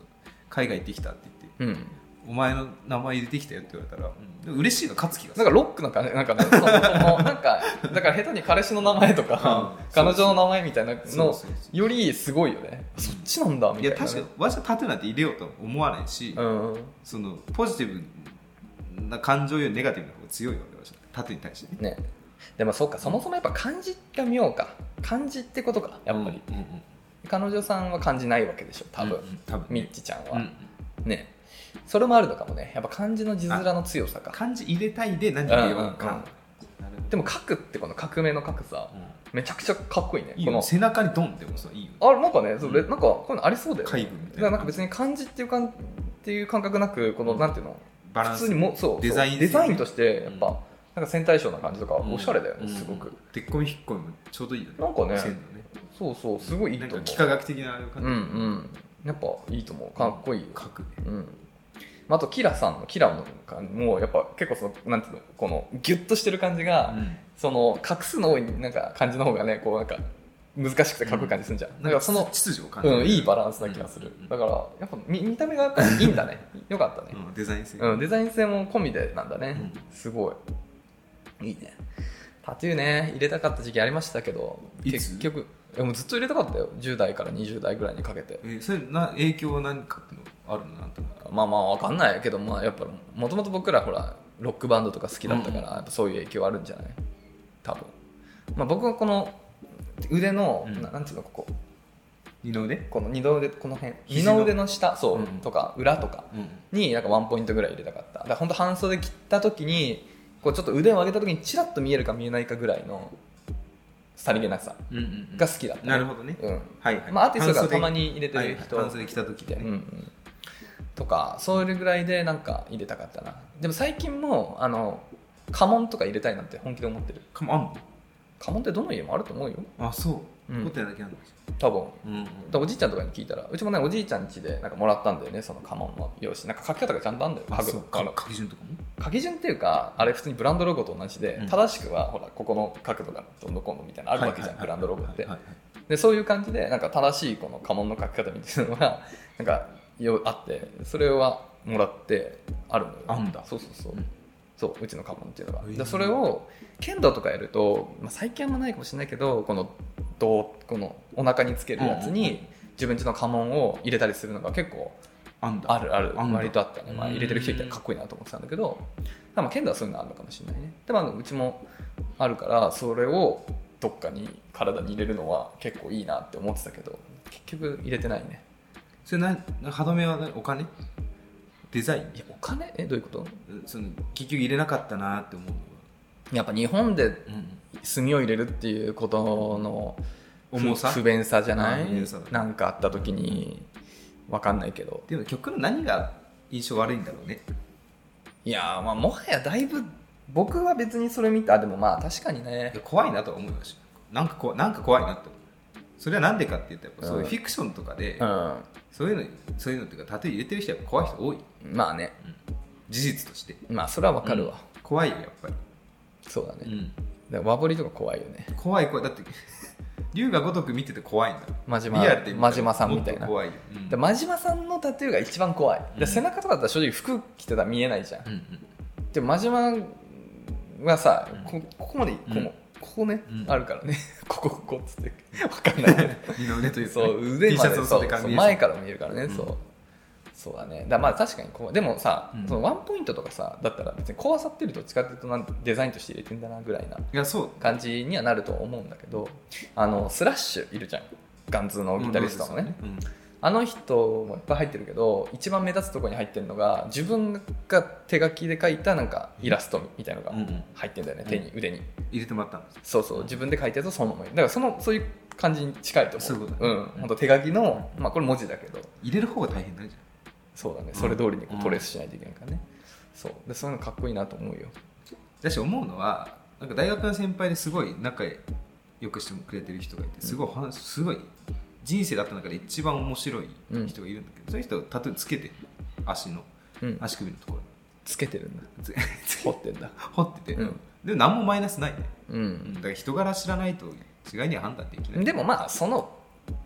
海外行ってきたって言って、うん、お前の名前入れてきたよって言われたら、うん、嬉しいの勝つ気がする。 なんかロックな感じなんかね、そもそもなんかだから下手に彼氏の名前とか、うん、彼女の名前みたいなのよりすごいよね。そっちなんだみたいな、ね。いや確かに私はタトゥーなんて入れようと思わないし、うん、そのポジティブな感情よりネガティブな方が強いわけ私はタトゥーに対してね。ねでもそうか、そもそもやっぱ漢字が妙か、漢字ってことかやっぱり、うんうんうん、彼女さんは漢字ないわけでしょ多分、うんうん、多分ね、ミッチちゃんは、うん、ねそれもあるのかもね。やっぱ漢字の字面の強さか。 漢字入れたいで何入れようか、うんうんうん、でも書くってこの革命の書くさ、うん、めちゃくちゃかっこいいね。 いいよ、この背中にドンってもさいいよ。 あなんかね、それ、うん、なんかこういうのありそうだよね。 海軍みたいな。 だからなんか別に漢字っていうかっていう感覚なく、この、うん、なんていうのバランス普通にもそうデザイン、 デザインとしてやっぱ、うん、なんか線対称な感じとかおしゃれだよね、うん、すごく。 でっこみ引っ込みもちょうどいいよね。 なんかね、 線のねそうそうすごいいいと思う。 なんか幾何学的なあれを感じる。 うんうんやっぱいいと思う。かっこいいよ。 書くね。 うん。あとキラさんのキラの感じもやっぱ結構そのなんていうのこのギュッとしてる感じが、うん、その隠すの多いなんか感じの方がねこうなんか難しくてかっこいい感じするんじゃん。うん、だからその秩序を感じる、 うん、いいバランスな気がする。うん、だからやっぱ 見, 見た目がやっぱいいんだね。よかったね。 うん、デザイン性。 うんデザイン性も込みでなんだね。うん、すごいいいね。タトゥーね入れたかった時期ありましたけど結局いやもうずっと入れたかったよ。じゅう代からにじゅう代ぐらいにかけて。 えー、それな影響は何かっていうのあるのなんとなく。 まあまあわかんないけど、まあ、やっぱもともと僕らほらロックバンドとか好きだったから、うん、やっぱそういう影響あるんじゃない多分。まあ、僕はこの腕の、うん、ななんていうのここ二の腕この二の腕この辺二の腕の下そう、うん、とか裏とかになんかワンポイントぐらい入れたかった。だから本当半袖切った時にこうちょっと腕を上げた時にチラッと見えるか見えないかぐらいのさりげなさが好きだった、 ね、なるほどね、 うんはいはいまあ、アーティストがたまに入れてる人、 はい、半袖着た時でね、 うんうん、とかそれぐらいでなんか入れたかったな。でも最近もあの家紋とか入れたいなんて本気で思ってる。 家紋あんの？ 家紋ってどの家もあると思うよ。 あそう、うん、答えだけあるの多分、うんうん、おじいちゃんとかに聞いたらうちもねおじいちゃん家でなんかもらったんだよねその家紋の用紙。なんか書き方がちゃんとあるんだよ。 あそう書き順とかも書き順っていうかあれ普通にブランドロゴと同じで、うん、正しくはほらここの角度がどんどんこんどんみたいなのあるわけじゃん、はいはいはい、ブランドロゴって、はいはいはい、でそういう感じでなんか正しいこの家紋の書き方みたいなのがなんかよあってそれはもらってあるのよ。 あんだ。 そうそうそう、うん、そううちの家紋っていうのが、えー、でそれを剣道とかやると、まあ、最近はもないかもしれないけどこのどうこのお腹につけるやつに自分家の家紋を入れたりするのが結構あんだあるある割とあったね。まあ、入れてる人いたらかっこいいなと思ってたんだけど多分剣道はそういうのあるのかもしれないね。でもうちもあるからそれをどっかに体に入れるのは結構いいなって思ってたけど結局入れてないね。 それな歯止めはお金デザインいやお金えどういうこと？ その結局入れなかったなって思うのはやっぱ日本で墨を入れるっていうことの重さ不便さじゃない？なんかあった時に分かんないけどでも曲の何が印象悪いんだろうね。 いやまあもはやだいぶ僕は別にそれ見たでもまあ確かにね怖いなとは思いました。なんかこなんか怖いなって思う。それはなんでかって言ったらやっぱそういうフィクションとかで、うん、そういうのそういうのっていうかタトゥー入れてる人は怖い人多い。 まあね、 うん、事実としてまあそれは分かるわ、 うん、怖いよやっぱり。 そうだね、うん、だから和彫りとか怖いよね。 怖い怖いだって龍が如く見てて怖いんだ。 真島リアルで真島さんみたいな怖いよ、 うん、で真島さんのタトゥーが一番怖い、うん、で背中とかだったら正直服着てたら見えないじゃん、うんうん、で真島はさ、うん、こ, ここまでここ、うん、ここね、うん、あるからねここここっつって分かんない二の腕というか、 そう腕までそうそう前から見えるからね、うん、そうそうだね。だまあ確かにこうでもさ、うん、そのワンポイントとかさだったら別に怖さってると近づくとなんデザインとして入れてんだなぐらいな感じにはなると思うんだけどあのスラッシュいるじゃんガンズのギタリストのね、うんうん、あの人もいっぱい入ってるけど一番目立つところに入ってるのが自分が手書きで描いたなんかイラストみたいなのが入ってるんだよね、うんうん、手に腕に入れてもらったんです。 そうそう自分で描いたやつをそのままだからそのそういう感じに近いと思う。 そういうことだね、 うん、本当手書きの、まあ、これ文字だけど入れる方が大変だねじゃん。そうだね、 それ通りにこうトレースしないといけないからね、うん、そうでそういうのかっこいいなと思うよ。 だし思うのはなんか大学の先輩ですごい仲良くしてくれてる人がいてすごい話すごい人生だった中で一番面白い人がいるんだけど、うん、そういう人タトゥーつけて足の、うん、足首のところにつけてるんだ掘ってんだ掘ってて、うん、でも何もマイナスないね、 うん、 だから人柄知らないと違いには判断できない。 でもまあその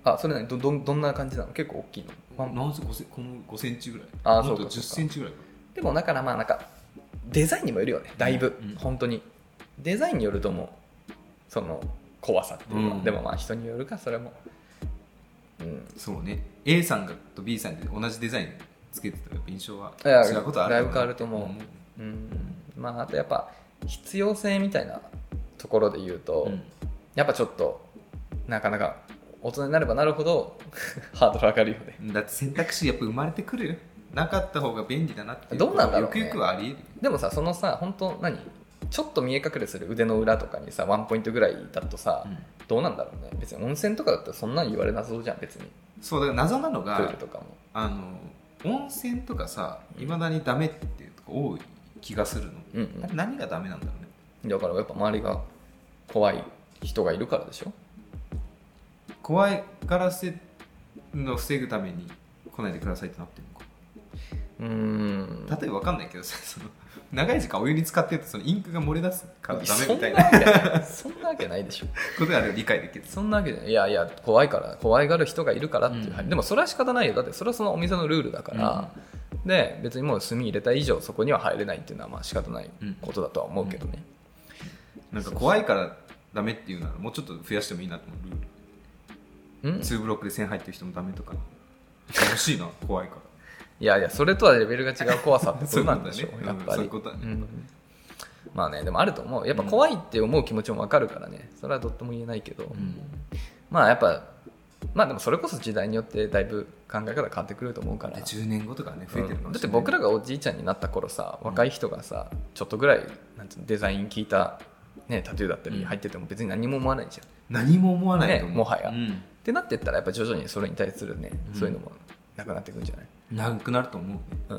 あ、それ何 ど, ど, どんな感じなの？結構大きいの？ なんせごセンこのごセンチぐらい。 あ、 もっとじゅっセンチぐらいか。 でもだからまあなんかデザインにもよるよね、だいぶ、 うんうん、 本当にデザインによると思う、その怖さっていうのは、 うん、 でもまあ人によるか、それも、うん、 そうね。 A さんがと B さんで同じデザインつけてたら印象は違うことあるだいぶ変わると思う、 うんうん、まああとやっぱ必要性みたいなところで言うと、うん、やっぱちょっとなかなか大人になればなるほどハードル上がるよね。 だって選択肢やっぱ生まれてくるよ、なかった方が便利だなっていう。 どうなんだろうね。 よくよくはあり得る。 でもさ、そのさ、本当何ちょっと見え隠れする腕の裏とかにさワンポイントぐらいだとさ、うん、どうなんだろうね。別に温泉とかだったらそんなに言われなそうじゃん、別に。 そうだから謎なのがプールとかも、 あの温泉とかさ、いまだにダメっていうとこ多い気がするの、うんうん、何がダメなんだろうね。 だからやっぱ周りが怖い人がいるからでしょ。 怖いガラスの防ぐために来ないでくださいってなってるのか。 うーん、 例えば分かんないけどさ、その長い時間お湯に浸かってるとそのインクが漏れ出すからダメみたいなそんなわけないでしょことが理解できる。 そんなわけじゃない。いやいや、怖いから怖いがる人がいるからっていう、うん、でもそれは仕方ないよ。だってそれはそのお店のルールだから、うん、で別にもう炭入れた以上そこには入れないっていうのはまあ仕方ないことだとは思うけどね、 うんうん、なんか怖いからダメっていうならもうちょっと増やしてもいいなと思うルール。うん、ツーブロックで線入ってる人もダメとか欲しいな怖いから。 いやいや、それとはレベルが違う怖さってことなんでしょう、やっぱり。 そういうことだね、うん、 まあね、でもあると思う。やっぱ怖いって思う気持ちも分かるからね、それはどっとも言えないけど、うん、まあやっぱまあでもそれこそ時代によってだいぶ考え方変わってくると思うから。 じゅうねんごとかね増えてるかもしれない、うん、だって僕らがおじいちゃんになった頃さ、若い人がさちょっとぐらいなんていうのデザイン効いた、ね、タトゥーだったり入ってても別に何も思わないじゃん。 何も思わないと思う、 ね、もはや、 うん、 ってなってったらやっぱ徐々にそれに対するね、うん、そういうのもなくなっていくんじゃない？ なくなると思う、 うんうん、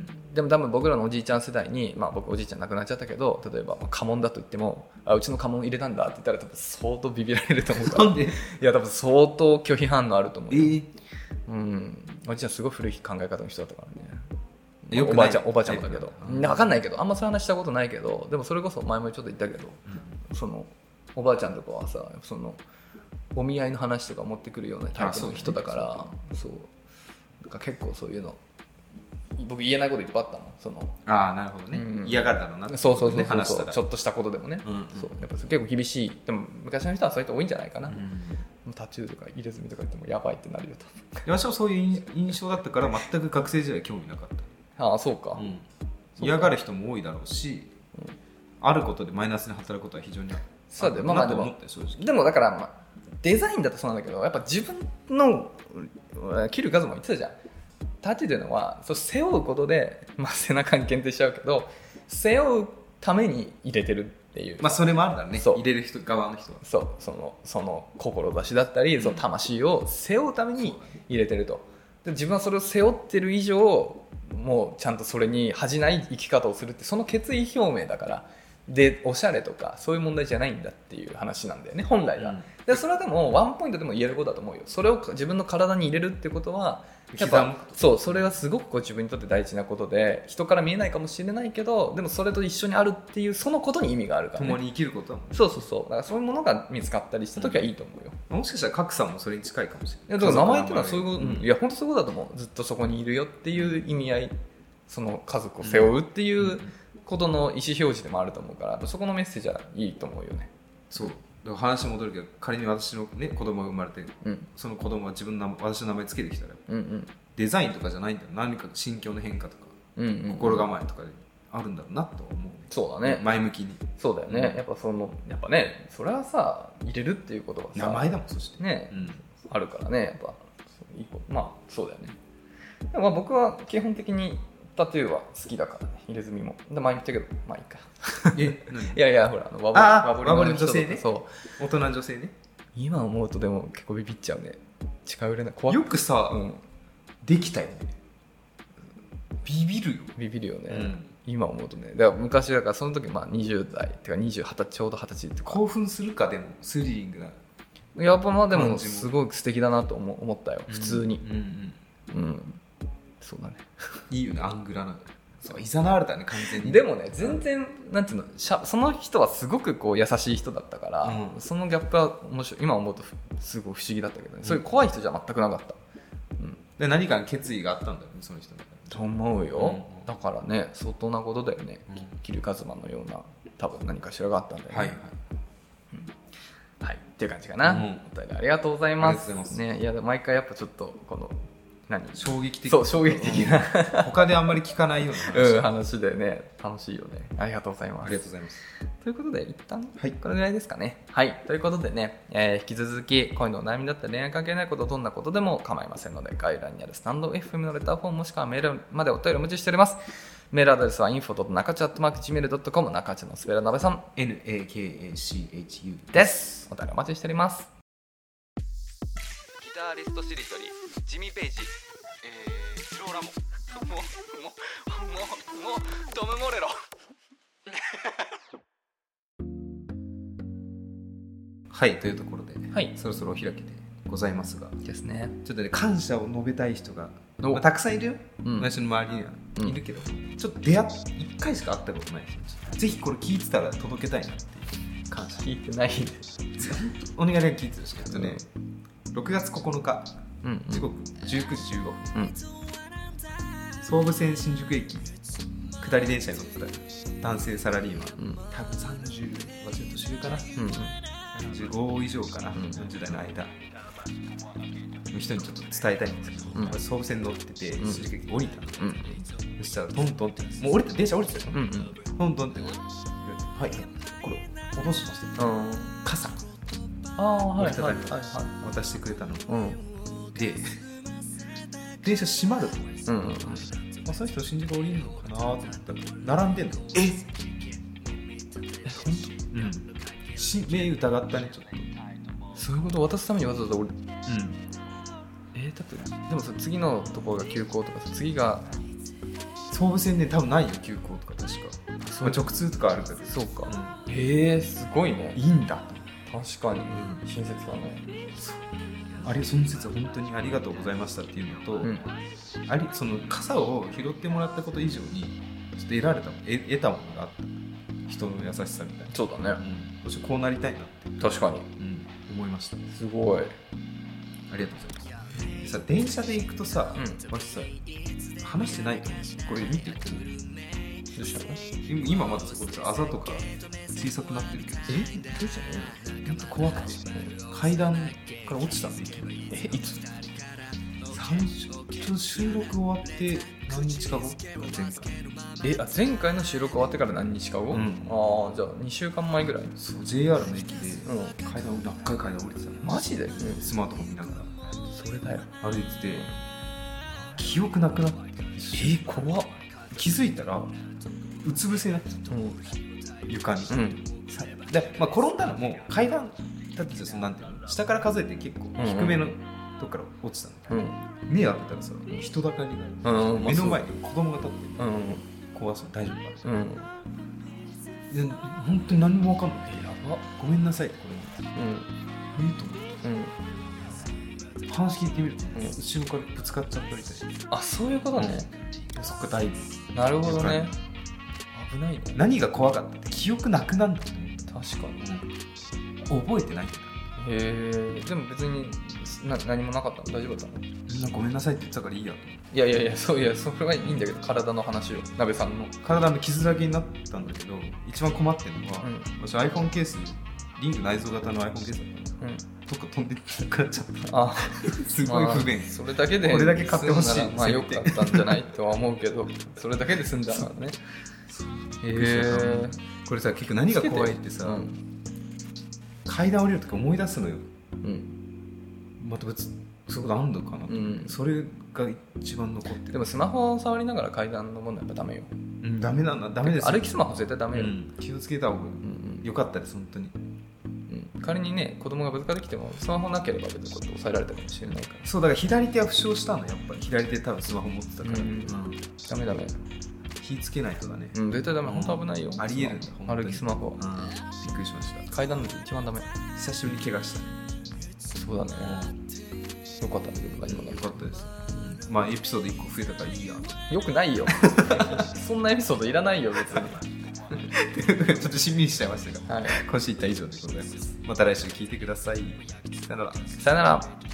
でも多分僕らのおじいちゃん世代に、まあ、僕おじいちゃん亡くなっちゃったけど、例えば家紋だと言っても、あうちの家紋入れたんだって言ったら多分相当ビビられると思うから。 なんで？ いや多分相当拒否反応あると思う、 えーうん、おじいちゃんすごい古い考え方の人だったからね。 よくおばあちゃんおばあちゃんもだけど、分かんないけど、あんまそういう話したことないけど、でもそれこそ前もちょっと言ったけど、うん、そのおばあちゃんとかはさ、そのお見合いの話とか持ってくるようなタイプの人だから、そうだから結構そういうの僕言えないこといっぱいあったの。そのああなるほどね、うん、嫌がるだろうなって、ね、 そうそうそうそう、 話したらちょっとしたことでもね、うんうん、そうやっぱ結構厳しい。でも昔の人はそういう人多いんじゃないかな、うん、タトゥーとか入れ墨とか言ってもやばいってなるよと。 私はそういう印象だったから全く学生時代興味なかった。 ああそうか、うん、 嫌がる人も多いだろうし、うん、あることでマイナスに働くことは非常にある。 そうだ、まあまあでもでもだから、まあ、デザインだとそうなんだけど、やっぱ自分の切る数も言ってたじゃん。タトゥーというのはそう背負うことで、まあ、背中に限定しちゃうけど背負うために入れてるっていう、 まあそれもあるだろうね、入れる人側の人は。 そうそのその志だったり、うん、その魂を背負うために入れてると。で自分はそれを背負ってる以上もうちゃんとそれに恥じない生き方をするってその決意表明だから。でおしゃれとかそういう問題じゃないんだっていう話なんだよね本来は、うん、でそれはでもワンポイントでも言えることだと思うよ。それを自分の体に入れるってことはやっぱそうそれはすごくこう自分にとって大事なことで、人から見えないかもしれないけどでもそれと一緒にあるっていうそのことに意味があるから、ね、 共に生きることはそうそうそうだからそういうものが見つかったりした時はいいと思うよ、 うん、もしかしたら格さんもそれに近いかもしれない。 いやだから名前っていうのはそういうこと、うん、いや本当そういうことだと思う。ずっとそこにいるよっていう意味合い、その家族を背負うっていう、うんうんことの意思表示でもあると思うから、そこのメッセージはいいと思うよね。 そうだから話戻るけど、仮に私の、ね、子供が生まれて、うん、その子供が自分の私の名前つけてきたら、うんうん、デザインとかじゃないんだよ。何か心境の変化とか、うんうんうん、心構えとかであるんだろうなと思う、ね、 そうだね、 前向きに。 そうだよね、うん、やっぱそのやっぱねそれはさ入れるっていうことはさ名前だもん、そしてね、うん、あるからね、やっぱまあそうだよね。でもまあ僕は基本的にタトゥーは好きだからね、入れ墨も。で前言ったけどまあいいか。 えいやいやほらあの和彫りの女性ね。そう大人の女性ね。 今思うとでも結構ビビっちゃうね。近寄れない。怖よくさ、うん、できたよね。ビビるよ。 ビビるよね、うん、今思うとね。だから昔だからその時まあにじゅう代ってかにじゅう、はたちちょうどはたちってか興奮するか。でもスリリングなやっぱまあでもすごく素敵だなと思ったよ、普通に。うん、うんうん、そうだね。 いいよね、アングラなそういざなわれたね完全に。 でもね全然なんていうのしゃその人はすごくこう優しい人だったから、うん、そのギャップは面白い。今思うとすごい不思議だったけどね、うん、そういう怖い人じゃ全くなかった、うん、 で何か決意があったんだよねその人にと思うよ、うん、だからね相当なことだよね、うん、キルカズマのような多分何かしらがあったんだよね。はいはい、うん、はい、っていう感じかな、うん、お便りありがとうございます。ありがとうございます、ね、いや毎回やっぱちょっとこの何衝撃的そう衝撃的な他であんまり聞かないような話、うん、話でね楽しいよね。ありがとうございます。 ありがとうございます。 ということで一旦これぐらいですかね。はい、はい、ということでね、えー、引き続き恋の悩みだったり恋愛関係ないこと、どんなことでも構いませんので概要欄にあるスタンド エフエム のレターフォームもしくはメールまでお便りお待ちしております。メールアドレスは インフォ ドットナカチ アットマーク ジーメール ドットコム 中地のスペラナベさんエヌエーケーエーシーエイチユーです。お便りお待ちしております。ギタリストしりとりジミー・ペイジ、えー、スローラモンもうもうもうもうトム・モレロはいというところで、 はい、 そろそろお開きでございますがですね。 ちょっとね感謝を述べたい人が、まあ、たくさんいるよ、うん、私の周りにはいるけど、うん、ちょっと出会っいっかいしか会ったことない人、ぜひこれ聞いてたら届けたいなっていう感謝。 聞いてないんでお願いが聞いてるし、えっとね、ろくがつここのか、うん、時刻じゅうくじじゅうごふん、うん、総武線新宿駅下り電車に乗ってた男性サラリーマン、うん、多分さんじゅうはちょっと年上かな、うんうん、さんじゅうご以上かな、うん、よんじゅう代の間の人にちょっと伝えたいんですけど、うん、総武線乗ってて新宿駅降りたの、うん、そしたらトントンってもう降りた電車降りてたよ、うんうん、トントンってはいこれ落としました、うん、傘ああはいはいはい、はい、 渡してくれたの、うん、で電車閉まる、うんうん、まあ、その人新宿降りるのかなと思ったら並んでんの。ええ本当？うん。し目疑ったねちょっと。 そういうこと渡すためにわざわざ降りる。うん。えー、だってでもさ次のところが急行とかさ次が総武線ね多分ないよ急行とか確か。そう、まあ、直通とかあるけど。 そうか。うん、へえすごいね。 いいんだ。 確かに、うん、親切だね。 そう。あれその説は本当にありがとうございましたっていうのと、うん、ありその傘を拾ってもらったこと以上にちょっと得られた得得たものがあった人の優しさみたいな。 そうだね、 うん、私こうなりたいなって確かに、うん、 思いました。 すごいありがとうございます。さ電車で行くとさ、うん、私さ話してないと思うんですよ。これ見てるどうしたの？今まだそこでさあざとか小さくなってるけど、えどうしたの？なんか怖くて階段から落ちたんだけど、えいつ？最初収録終わって何日か後？前回えあ前回の収録終わってから何日か後？うん、ああじゃあにしゅうかんまえぐらい。 そう ジェイアール の駅で、うん、階段を何回階段降りてたの。 マジで？ うん、スマートフォン見ながらそれだよ歩いてて記憶なくなって、 え怖っ。 気づいたらうつ伏せになってた、うん、床に、うん、で、まあ、転んだのも階段だってそのなんていうの下から数えて結構低めのとこから落ちたんだけど、うん、目開けたらさ人だかりが、うん、目の前に子供が立ってる、うん、怖そう大丈夫か、うん、で本当に何も分かんない。やばごめんなさいこれ、うん、えっと思って、うん、話聞いてみると、うん、後ろからぶつかっちゃったみたいな。あそういうことね、うん、そっかだいぶなるほどね。危ないね。 何が怖かったって記憶なくなるんだと思って。 確かに、 うん、覚えてないんだ。 へえでも別にな何もなかったの？大丈夫だったの？ みんなごめんなさいって言ってたからいいやと思って。 いやいやいやそういやそれはいいんだけど体の話を鍋さんの体の傷だけになったんだけど一番困ってるのは、うん、私 iPhone ケースリング内蔵型の iPhone ケースだったの、うん、どっか飛んでなくなっちゃった。あすごい不便、まあ、 それだけでこれだけ買ってほしい。 まあよかったんじゃないとは思うけどそれだけで済んだからね。へえこれさ結局何が怖いってさ、うん、階段降りるとき思い出すのよ、うん、また別にそういうことあんのかなと、うん、それが一番残ってる。 でもスマホを触りながら階段のものはやっぱダメよ、 うん、ダメなんだダメですよ。 歩きスマホ絶対ダメよ、うん、 気をつけた方がよかったです本当に、 うん、仮にね子供がぶつかってきてもスマホなければ別にこう抑えられたかもしれないから。 そうだから左手は負傷したのやっぱり左手多分スマホ持ってたから、うんうん、 ダメダメ気つけないとだね、 うん、絶対ダメ、本当危ないよ。 ありえるんだ歩きスマホは、うん、 びっくりしました。 階段の一番ダメ。 久しぶりに怪我したね。 そうだね、よかったね。でも何もなよかったです、 まあエピソードいっこ増えたからいいやよくないよそんなエピソードいらないよ別にちょっとしんみりしちゃいましたが、はい、今週いった以上でございます。また来週聞いてください。さよなら。 さよなら。